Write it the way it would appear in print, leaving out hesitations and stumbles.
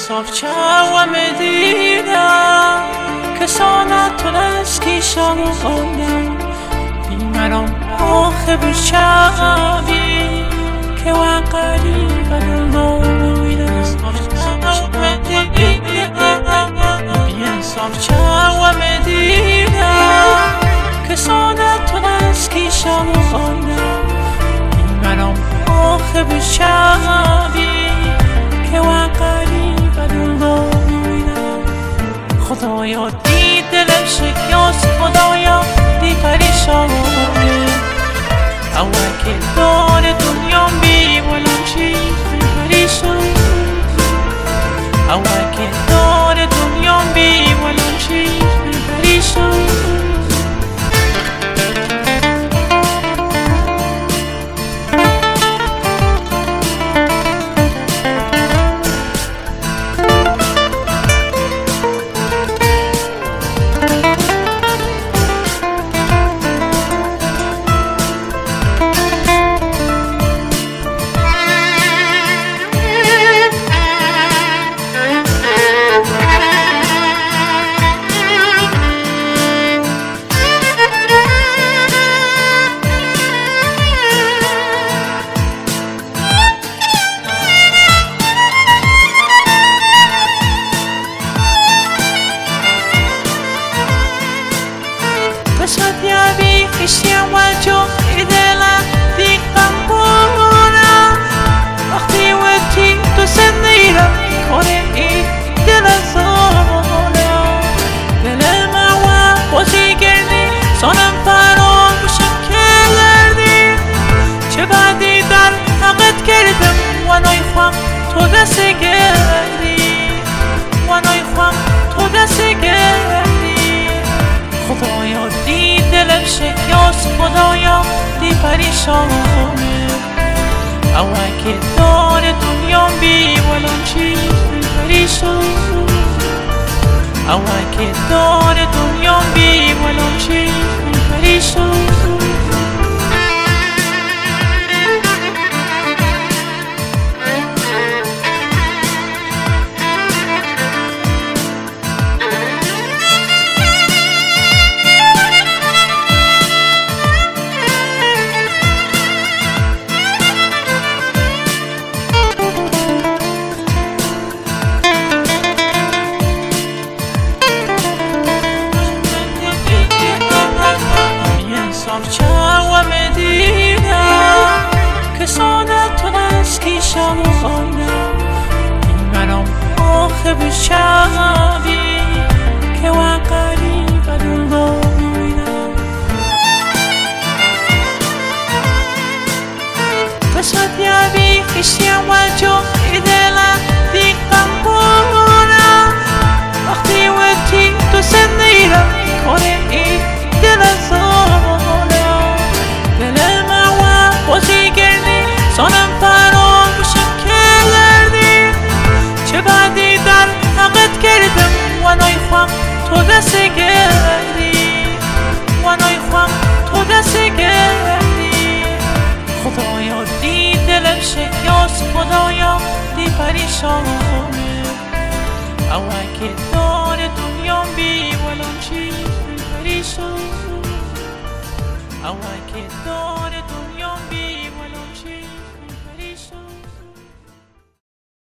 صافچه و مدینه کسانت تلسکی شموندم بیمرام آخه بشبی که و قریب دلدویده صافچه و مدینه کسانت تلسکی شموندم بیمرام آخه بشبی که و قریب دلدویده خدایا دی دلم شکست خدایا دی پریشانه اول که دار دنیا بی ولم چیز پریشان اول که دار دنیا بی ولم چیز پریشان خشیم و جو دلم دیگم بودم وقتی وقتی تو سندیرم کنه این دل زانم دل من و بازی گردی سانم فراموشم کردی چه بعدی در حقت کردم و نایخوام تو دست گردی و نایخوام تو دست گردی خدایا دی دلم شکست خدایا دی پریشانه اول که دار دنیا بی ولم چیز پریشان اول که دار دنیا بی ولم چیز پریشان صافچه و مدینه کسانت تلسکی شموندم بیمرام آخه بشبی که و قریب دلدویدم قسمت یابی خشیم و جو دلم دیگم بودم وقتی وقتی تو سندیرم کنه این دل زانم دل من و بازی گردی سانم فراموشم کردی چه بعدی در حقت کردم و نایخوام تو دست گردی و نایخوام تو دست گردی خدایا دی دلم شکست خدایا دی پریشانه اول که دار دنیا بی ولم چیز پریشان اول که دار دنیا بی